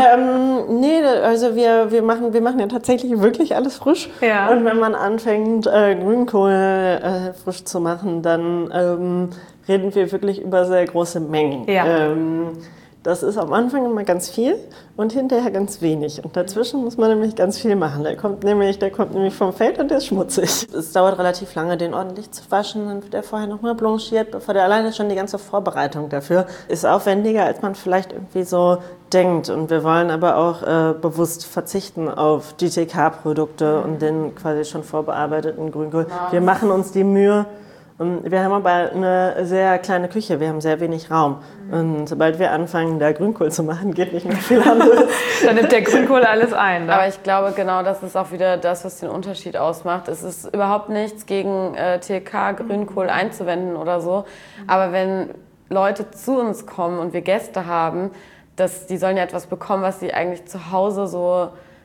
Ähm, nee, also wir, wir, machen, wir machen ja tatsächlich wirklich alles frisch. Ja. Und wenn man anfängt, äh, Grünkohl äh, frisch zu machen, dann ähm, reden wir wirklich über sehr große Mengen. Ja. Ähm, das ist am Anfang immer ganz viel und hinterher ganz wenig. Und dazwischen muss man nämlich ganz viel machen. Der kommt nämlich, der kommt nämlich vom Feld und der ist schmutzig. Es dauert relativ lange, den ordentlich zu waschen. Dann wird der vorher nochmal blanchiert, bevor der alleine schon die ganze Vorbereitung dafür ist aufwendiger, als man vielleicht irgendwie so denkt. Und wir wollen aber auch äh, bewusst verzichten auf G T K-Produkte und den quasi schon vorbearbeiteten Grünkohl. Wir machen uns die Mühe. Und wir haben aber eine sehr kleine Küche, wir haben sehr wenig Raum. Und sobald wir anfangen, da Grünkohl zu machen, geht nicht mehr viel anderes. Dann nimmt der Grünkohl alles ein. Ne? Aber ich glaube, genau das ist auch wieder das, was den Unterschied ausmacht. Es ist überhaupt nichts gegen äh, T K, Grünkohl einzuwenden oder so. Aber wenn Leute zu uns kommen und wir Gäste haben, dass die sollen ja etwas bekommen, was sie eigentlich zu Hause so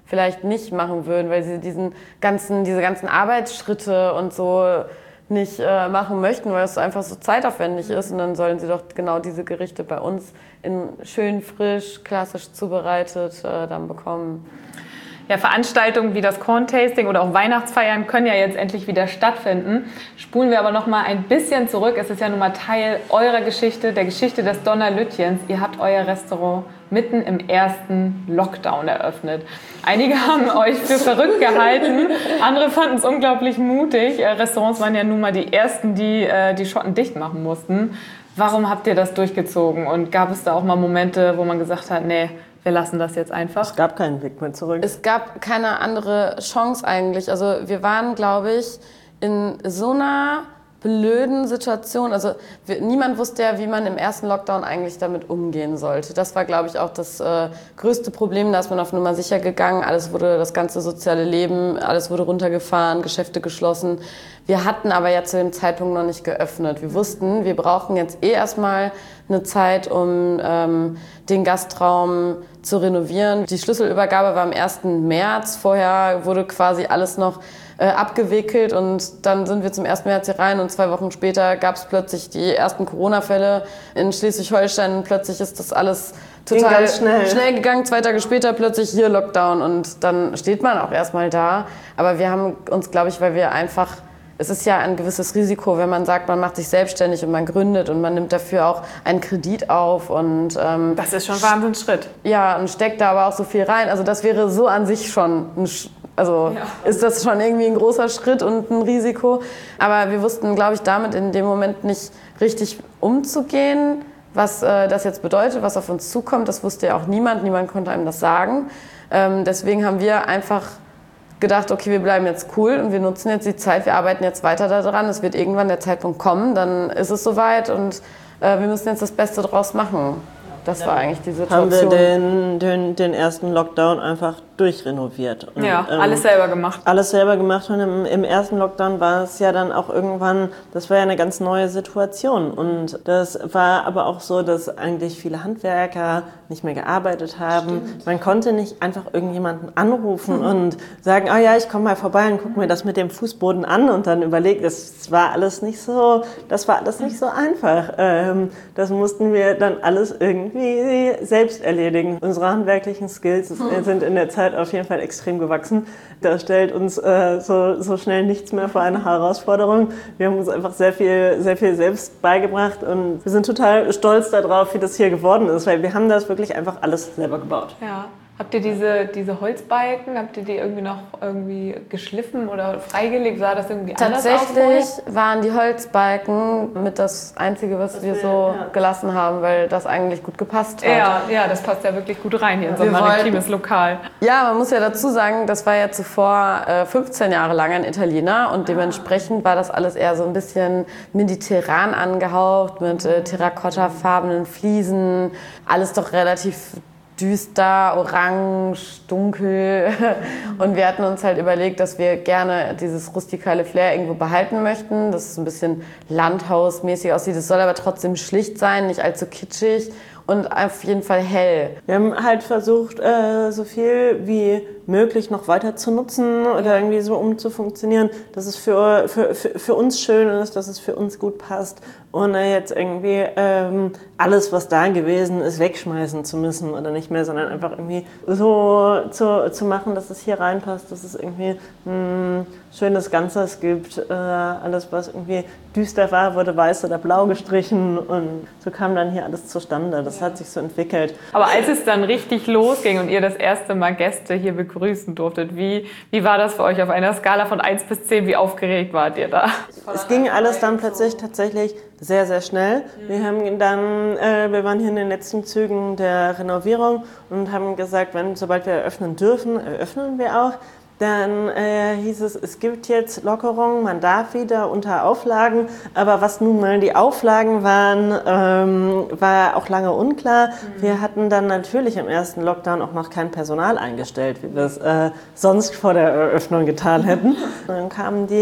vielleicht nicht machen würden, weil sie diesen ganzen, diese ganzen Arbeitsschritte und so nicht äh, machen möchten, weil es einfach so zeitaufwendig ist. Und dann sollen sie doch genau diese Gerichte bei uns in schön frisch, klassisch zubereitet äh, dann bekommen. Ja, Veranstaltungen wie das Corn-Tasting oder auch Weihnachtsfeiern können ja jetzt endlich wieder stattfinden. Spulen wir aber noch mal ein bisschen zurück. Es ist ja nun mal Teil eurer Geschichte, der Geschichte des Donnerlütjens. Ihr habt euer Restaurant mitten im ersten Lockdown eröffnet. Einige haben euch für verrückt gehalten, andere fanden es unglaublich mutig. Restaurants waren ja nun mal die ersten, die die Schotten dicht machen mussten. Warum habt ihr das durchgezogen? Und gab es da auch mal Momente, wo man gesagt hat, nee, wir lassen das jetzt einfach? Es gab keinen Weg mehr zurück. Es gab keine andere Chance eigentlich. Also wir waren, glaube ich, in so einer blöden Situation. Also wir, niemand wusste ja, wie man im ersten Lockdown eigentlich damit umgehen sollte. Das war, glaube ich, auch das äh, größte Problem. Da ist man auf Nummer sicher gegangen. Alles wurde, das ganze soziale Leben, alles wurde runtergefahren, Geschäfte geschlossen. Wir hatten aber ja zu dem Zeitpunkt noch nicht geöffnet. Wir wussten, wir brauchen jetzt eh erstmal eine Zeit, um ähm, den Gastraum zu renovieren. Die Schlüsselübergabe war am ersten März. Vorher wurde quasi alles noch äh, abgewickelt und dann sind wir zum ersten März hier rein und zwei Wochen später gab es plötzlich die ersten Corona-Fälle in Schleswig-Holstein. Plötzlich ist das alles total schnell. schnell gegangen. Zwei Tage später plötzlich hier Lockdown und dann steht man auch erstmal da. Aber wir haben uns, glaube ich, weil wir einfach es ist ja ein gewisses Risiko, wenn man sagt, man macht sich selbstständig und man gründet und man nimmt dafür auch einen Kredit auf. Und, ähm, das ist schon ein Wahnsinnsschritt. Ja, und steckt da aber auch so viel rein. Also das wäre so an sich schon, ein, also ja. ist das schon irgendwie ein großer Schritt und ein Risiko. Aber wir wussten, glaube ich, damit in dem Moment nicht richtig umzugehen, was äh, das jetzt bedeutet, was auf uns zukommt. Das wusste ja auch niemand, niemand konnte einem das sagen. Ähm, deswegen haben wir einfach gedacht, okay, wir bleiben jetzt cool und wir nutzen jetzt die Zeit, wir arbeiten jetzt weiter daran, es wird irgendwann der Zeitpunkt kommen, dann ist es soweit und äh, wir müssen jetzt das Beste draus machen. Das ja. war eigentlich die Situation. Haben wir den, den, den ersten Lockdown einfach durchrenoviert. Und, ja, ähm, alles selber gemacht. Alles selber gemacht und im, im ersten Lockdown war es ja dann auch irgendwann, das war ja eine ganz neue Situation und das war aber auch so, dass eigentlich viele Handwerker nicht mehr gearbeitet haben. Stimmt. Man konnte nicht einfach irgendjemanden anrufen mhm. und sagen, oh ja, ich komme mal vorbei und guck mir das mit dem Fußboden an und dann überlegt, das war alles nicht so, das war alles nicht so einfach. Ähm, das mussten wir dann alles irgendwie selbst erledigen. Unsere handwerklichen Skills mhm. sind in der Zeit auf jeden Fall extrem gewachsen. Da stellt uns äh, so, so schnell nichts mehr vor eine Herausforderung. Wir haben uns einfach sehr viel, sehr viel selbst beigebracht und wir sind total stolz darauf, wie das hier geworden ist, weil wir haben das wirklich einfach alles selber gebaut. Ja. Habt ihr diese, diese Holzbalken, habt ihr die irgendwie noch irgendwie geschliffen oder freigelegt? Sah das irgendwie anders aus? Tatsächlich waren die Holzbalken mit das Einzige, was das wir so ja. gelassen haben, weil das eigentlich gut gepasst hat. Ja, ja, das passt ja wirklich gut rein hier in so ein maritimes Lokal. Ja, man muss ja dazu sagen, das war ja zuvor äh, fünfzehn Jahre lang ein Italiener und dementsprechend war das alles eher so ein bisschen mediterran angehaucht mit äh, terrakottafarbenen Fliesen, alles doch relativ düster, orange, dunkel und wir hatten uns halt überlegt, dass wir gerne dieses rustikale Flair irgendwo behalten möchten, dass es ein bisschen landhausmäßig aussieht. Es soll aber trotzdem schlicht sein, nicht allzu kitschig und auf jeden Fall hell. Wir haben halt versucht, äh, so viel wie möglich noch weiter zu nutzen oder irgendwie so umzufunktionieren, dass es für, für, für, für uns schön ist, dass es für uns gut passt, ohne jetzt irgendwie ähm, alles, was da gewesen ist, wegschmeißen zu müssen oder nicht mehr, sondern einfach irgendwie so zu, zu machen, dass es hier reinpasst, dass es irgendwie ein schönes Ganzes gibt. Äh, alles, was irgendwie düster war, wurde weiß oder blau gestrichen und so kam dann hier alles zustande. Das hat sich so entwickelt. Aber als es dann richtig losging und ihr das erste Mal Gäste hier begrüßen durftet, wie, wie war das für euch auf einer Skala von eins bis zehn? Wie aufgeregt wart ihr da? Es ging alles dann plötzlich tatsächlich sehr, sehr schnell. Wir haben dann, äh, wir waren hier in den letzten Zügen der Renovierung und haben gesagt, wenn, sobald wir eröffnen dürfen, eröffnen wir auch. Dann äh, hieß es, es gibt jetzt Lockerungen, man darf wieder unter Auflagen, aber was nun mal die Auflagen waren, ähm, war auch lange unklar. Mhm. Wir hatten dann natürlich im ersten Lockdown auch noch kein Personal eingestellt, wie wir es äh, sonst vor der Eröffnung getan hätten. Dann kamen die,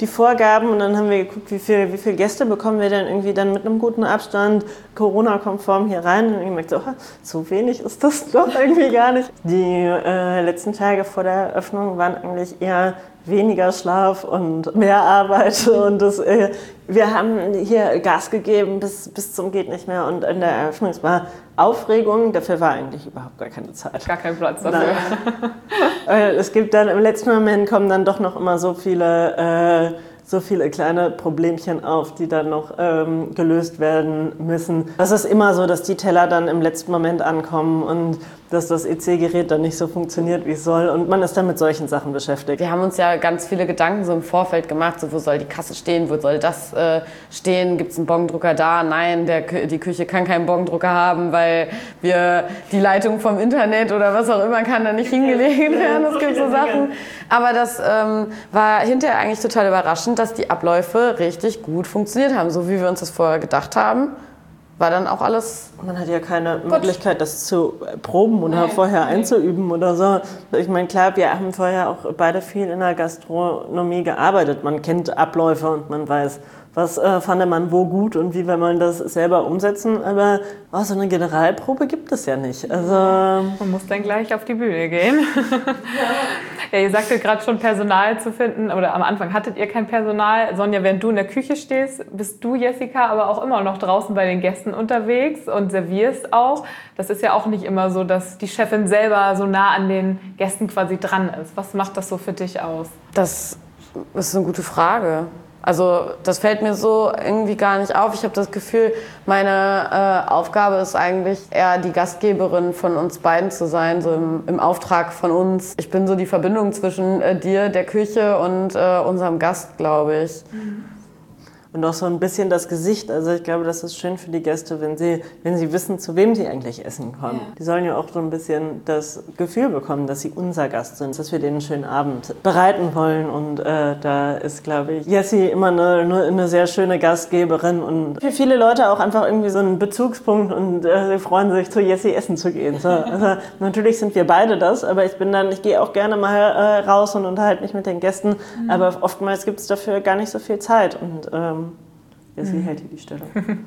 die Vorgaben und dann haben wir geguckt, wie viel, wie viele Gäste bekommen wir denn irgendwie dann mit einem guten Abstand Corona-konform hier rein. Und ich gemerkt, so, oh, so wenig ist das doch irgendwie gar nicht. Die äh, letzten Tage vor der Eröffnung waren eigentlich eher weniger Schlaf und mehr Arbeit und das, äh, wir haben hier Gas gegeben bis, bis zum geht nicht mehr und in der Eröffnung es war Aufregung, dafür war eigentlich überhaupt gar keine Zeit. Gar kein Platz dafür. Nein. Es gibt dann im letzten Moment kommen dann doch noch immer so viele äh, so viele kleine Problemchen auf, die dann noch ähm, gelöst werden müssen. Das ist immer so, dass die Teller dann im letzten Moment ankommen und dass das E C-Gerät dann nicht so funktioniert, wie es soll. Und man ist dann mit solchen Sachen beschäftigt. Wir haben uns ja ganz viele Gedanken so im Vorfeld gemacht, so wo soll die Kasse stehen, wo soll das äh, stehen, gibt es einen Bongdrucker da? Nein, der, die Küche kann keinen Bongdrucker haben, weil wir die Leitung vom Internet oder was auch immer kann da nicht hingelegt werden. Es gibt so Sachen. Aber das ähm, war hinterher eigentlich total überraschend, dass die Abläufe richtig gut funktioniert haben, so wie wir uns das vorher gedacht haben. War dann auch alles... Man hat ja keine Möglichkeit, das zu proben oder vorher einzuüben oder so. Ich meine, klar, wir haben vorher auch beide viel in der Gastronomie gearbeitet. Man kennt Abläufe und man weiß, was äh, fand man wo gut und wie will man das selber umsetzen. Aber oh, so eine Generalprobe gibt es ja nicht. Also, man muss dann gleich auf die Bühne gehen. Ja, ihr sagtet gerade schon, Personal zu finden, oder am Anfang hattet ihr kein Personal. Sonja, während du in der Küche stehst, bist du, Jessica, aber auch immer noch draußen bei den Gästen unterwegs und servierst auch. Das ist ja auch nicht immer so, dass die Chefin selber so nah an den Gästen quasi dran ist. Was macht das so für dich aus? Das ist eine gute Frage. Also das fällt mir so irgendwie gar nicht auf. Ich habe das Gefühl, meine äh, Aufgabe ist eigentlich eher die Gastgeberin von uns beiden zu sein, so im, im Auftrag von uns. Ich bin so die Verbindung zwischen äh, dir, der Küche und äh, unserem Gast, glaube ich. Mhm. Und auch so ein bisschen das Gesicht. Also ich glaube, das ist schön für die Gäste, wenn sie, wenn sie wissen, zu wem sie eigentlich essen kommen. Ja. Die sollen ja auch so ein bisschen das Gefühl bekommen, dass sie unser Gast sind, dass wir denen einen schönen Abend bereiten wollen. Und äh, da ist, glaube ich, Jessie immer eine, eine sehr schöne Gastgeberin und für viele Leute auch einfach irgendwie so ein Bezugspunkt und äh, sie freuen sich, zu Jessie essen zu gehen. So, also natürlich sind wir beide das, aber ich bin dann, ich gehe auch gerne mal äh, raus und unterhalte mich mit den Gästen, mhm. aber oftmals gibt es dafür gar nicht so viel Zeit und ähm, Jessie mhm. hält hier die Stellung.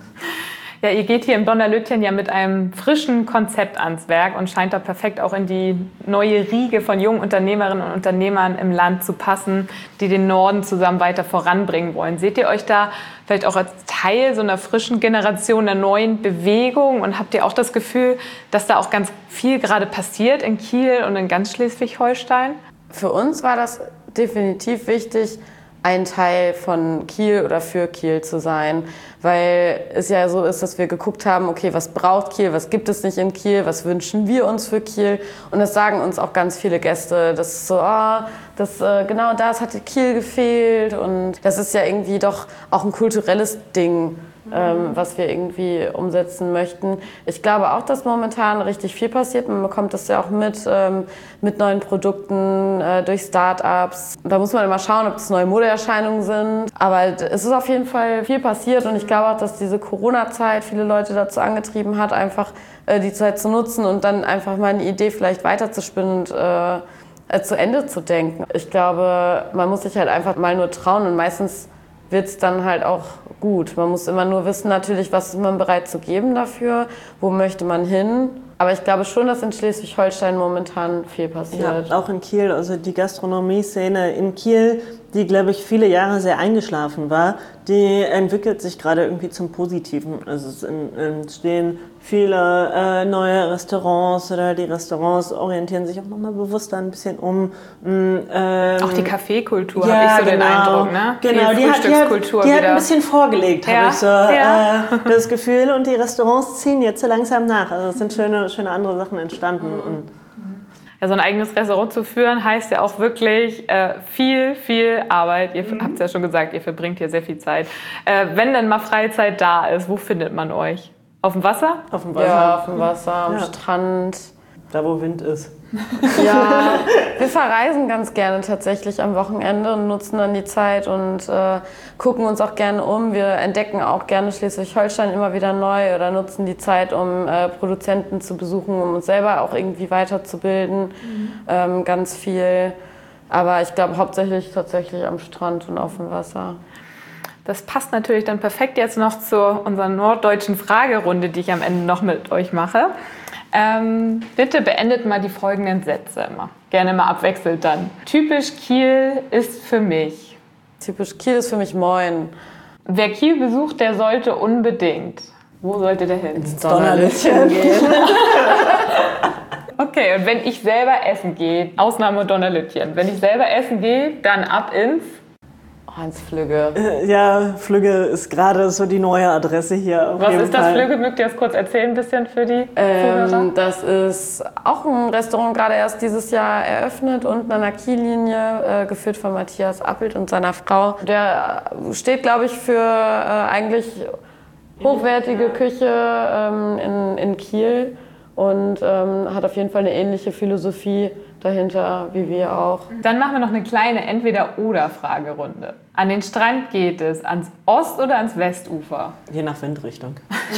Ja, ihr geht hier im Donnerlütchen ja mit einem frischen Konzept ans Werk und scheint da perfekt auch in die neue Riege von jungen Unternehmerinnen und Unternehmern im Land zu passen, die den Norden zusammen weiter voranbringen wollen. Seht ihr euch da vielleicht auch als Teil so einer frischen Generation, einer neuen Bewegung und habt ihr auch das Gefühl, dass da auch ganz viel gerade passiert in Kiel und in ganz Schleswig-Holstein? Für uns war das definitiv wichtig, ein Teil von Kiel oder für Kiel zu sein, weil es ja so ist, dass wir geguckt haben, okay, was braucht Kiel, was gibt es nicht in Kiel, was wünschen wir uns für Kiel und das sagen uns auch ganz viele Gäste, das ist so, oh, das, äh, genau das hatte Kiel gefehlt und das ist ja irgendwie doch auch ein kulturelles Ding, ähm, was wir irgendwie umsetzen möchten. Ich glaube auch, dass momentan richtig viel passiert. Man bekommt das ja auch mit, ähm, mit neuen Produkten, äh, durch Start-ups. Da muss man immer schauen, ob das neue Modeerscheinungen sind. Aber es ist auf jeden Fall viel passiert und ich glaube auch, dass diese Corona-Zeit viele Leute dazu angetrieben hat, einfach äh, die Zeit zu nutzen und dann einfach mal eine Idee vielleicht weiterzuspinnen und äh, zu Ende zu denken. Ich glaube, man muss sich halt einfach mal nur trauen und meistens wird es dann halt auch gut. Man muss immer nur wissen natürlich, was ist man bereit zu geben dafür, wo möchte man hin. Aber ich glaube schon, dass in Schleswig-Holstein momentan viel passiert. Ja, auch in Kiel. Also die Gastronomie-Szene in Kiel, die, glaube ich, viele Jahre sehr eingeschlafen war, die entwickelt sich gerade irgendwie zum Positiven. Also es entstehen viele äh, neue Restaurants oder die Restaurants orientieren sich auch nochmal bewusster ein bisschen um. Ähm, auch die Kaffeekultur, ja, habe ich so genau, den Eindruck. Ne? Genau, Viel die hat, die, hat, die hat ein bisschen vorgelegt, ja, habe ich so ja. äh, das Gefühl. Und die Restaurants ziehen jetzt so langsam nach. Also es sind schöne, schöne andere Sachen entstanden. Mhm. Und ja, so ein eigenes Restaurant zu führen, heißt ja auch wirklich äh, viel, viel Arbeit. Ihr mhm. habt es ja schon gesagt, ihr verbringt hier sehr viel Zeit. Äh, wenn dann mal Freizeit da ist, wo findet man euch? Auf dem Wasser? Auf dem Wasser. Ja, auf dem Wasser, am ja. Strand. Da, wo Wind ist. Ja, wir verreisen ganz gerne tatsächlich am Wochenende und nutzen dann die Zeit und äh, gucken uns auch gerne um. Wir entdecken auch gerne Schleswig-Holstein immer wieder neu oder nutzen die Zeit, um äh, Produzenten zu besuchen, um uns selber auch irgendwie weiterzubilden. Mhm. Ähm, ganz viel. Aber ich glaube hauptsächlich tatsächlich am Strand und auf dem Wasser. Das passt natürlich dann perfekt jetzt noch zu unserer norddeutschen Fragerunde, die ich am Ende noch mit euch mache. Ähm, bitte beendet mal die folgenden Sätze immer. Gerne mal abwechselnd dann. Typisch Kiel ist für mich. Typisch Kiel ist für mich Moin. Wer Kiel besucht, der sollte unbedingt. Wo sollte der hin? Ins Donnerlütchen gehen. Okay, und wenn ich selber essen gehe, Ausnahme Donnerlütchen, wenn ich selber essen gehe, dann ab ins... Oh, ins Flügge. Äh, ja, Flügge ist gerade so die neue Adresse hier. Auf Was jeden ist das Fall. Flügge? Mögt ihr das kurz erzählen, ein bisschen für die Zuhörer? Ähm, das ist auch ein Restaurant, gerade erst dieses Jahr eröffnet, unten an der Kiellinie, äh, geführt von Matthias Appelt und seiner Frau. Der steht, glaube ich, für äh, eigentlich hochwertige Küche ähm, in, in Kiel und ähm, hat auf jeden Fall eine ähnliche Philosophie dahinter wie wir auch. Dann machen wir noch eine kleine Entweder-Oder-Fragerunde. An den Strand geht es, ans Ost- oder ans Westufer? Je nach Windrichtung.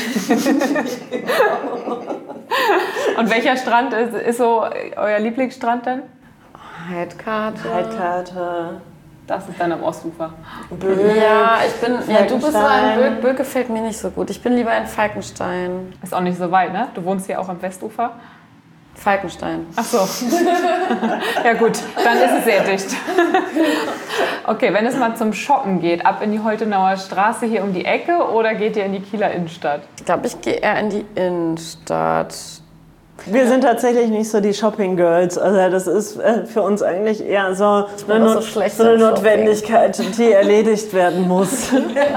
Und welcher Strand ist, ist so euer Lieblingsstrand denn? Heidkarte. Heidkarte. Das ist dann am Ostufer. Ja, ich bin. Ja, du bist so ein Falkenstein. Böck. Böck gefällt mir nicht so gut. Ich bin lieber in Falkenstein. Ist auch nicht so weit, ne? Du wohnst hier auch am Westufer? Falkenstein. Ach so. Ja gut, dann ist es sehr dicht. Okay, wenn es mal zum Shoppen geht, ab in die Holtenauer Straße hier um die Ecke oder geht ihr in die Kieler Innenstadt? Ich glaube, ich gehe eher in die Innenstadt. Wir sind tatsächlich nicht so die Shopping Girls. Also das ist äh, für uns eigentlich eher so bin eine, auch so Not schlecht so eine im Shopping. Notwendigkeit, die erledigt werden muss.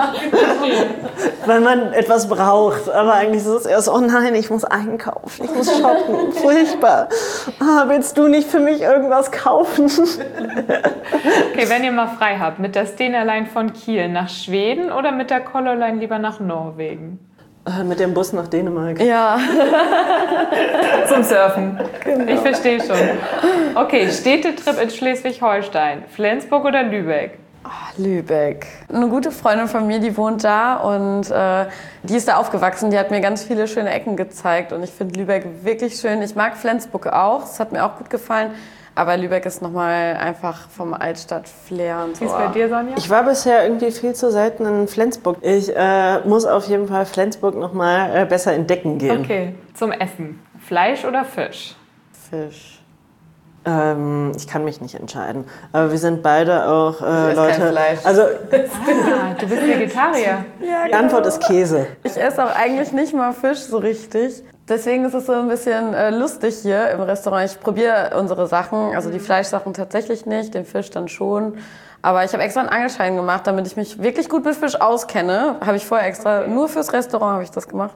Weil man etwas braucht. Aber eigentlich ist es erst, oh nein, ich muss einkaufen, ich muss shoppen. Furchtbar. Ah, willst du nicht für mich irgendwas kaufen? Okay, wenn ihr mal frei habt, mit der Stena Line von Kiel nach Schweden oder mit der Color Line lieber nach Norwegen? Äh, mit dem Bus nach Dänemark. Ja. Zum Surfen. Genau. Ich verstehe schon. Okay, Städtetrip in Schleswig-Holstein. Flensburg oder Lübeck? Lübeck. Eine gute Freundin von mir, die wohnt da und äh, die ist da aufgewachsen. Die hat mir ganz viele schöne Ecken gezeigt und ich finde Lübeck wirklich schön. Ich mag Flensburg auch, das hat mir auch gut gefallen. Aber Lübeck ist nochmal einfach vom Altstadt-Flair und so. Wie ist bei dir, Sonja? Ich war bisher irgendwie viel zu selten in Flensburg. Ich äh, muss auf jeden Fall Flensburg noch mal äh, besser entdecken gehen. Okay, zum Essen. Fleisch oder Fisch? Fisch. Ähm, ich kann mich nicht entscheiden. Aber wir sind beide auch äh, esse Leute. kein Fleisch. Also Ah, du bist Vegetarier. die Antwort ist Käse. Ich esse auch eigentlich nicht mal Fisch so richtig. Deswegen ist es so ein bisschen äh, lustig hier im Restaurant. Ich probiere unsere Sachen, also die Fleischsachen tatsächlich nicht, den Fisch dann schon. Aber ich habe extra einen Angelschein gemacht, damit ich mich wirklich gut mit Fisch auskenne. Habe ich vorher extra, nur fürs Restaurant habe ich das gemacht.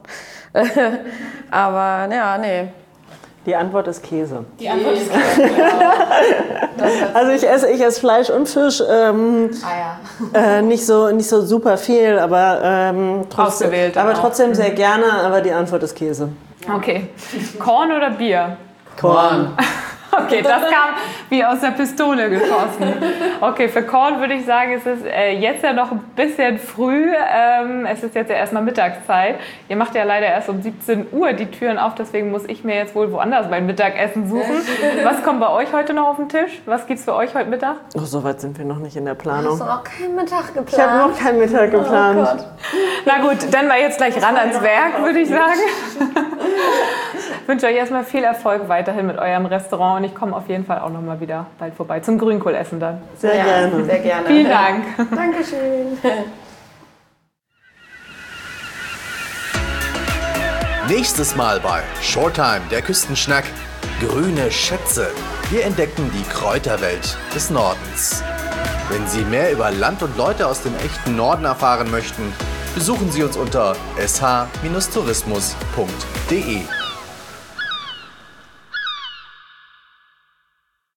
Aber ja, nee. Die Antwort ist Käse. Die Antwort ist Käse. Also ich esse, ich esse Fleisch und Fisch. Ähm, Ah ja. äh, nicht so nicht so super viel, aber ähm, trotzdem, Ausgewählt aber auch. trotzdem sehr gerne. Aber die Antwort ist Käse. Okay. Korn oder Bier? Korn. Okay, das kam wie aus der Pistole geschossen. Okay, für Korn würde ich sagen, es ist äh, jetzt ja noch ein bisschen früh. Ähm, es ist jetzt ja erstmal Mittagszeit. Ihr macht ja leider erst um siebzehn Uhr die Türen auf, deswegen muss ich mir jetzt wohl woanders mein Mittagessen suchen. Was kommt bei euch heute noch auf den Tisch? Was gibt's für euch heute Mittag? Oh, so weit sind wir noch nicht in der Planung. Hast du noch keinen Mittag geplant? Ich habe noch keinen Mittag geplant. Oh Gott. Na gut, dann mal jetzt gleich ran ans Werk, würde ich sagen. Ich wünsche euch erstmal viel Erfolg weiterhin mit eurem Restaurant und ich komme auf jeden Fall auch noch mal wieder bald vorbei zum Grünkohlessen dann. Sehr Ja, gerne. sehr gerne. Vielen Dank. Dankeschön. Nächstes Mal bei Shorttime, der Küstenschnack. Grüne Schätze. Wir entdecken die Kräuterwelt des Nordens. Wenn Sie mehr über Land und Leute aus dem echten Norden erfahren möchten, besuchen Sie uns unter s h Bindestrich tourismus punkt d e.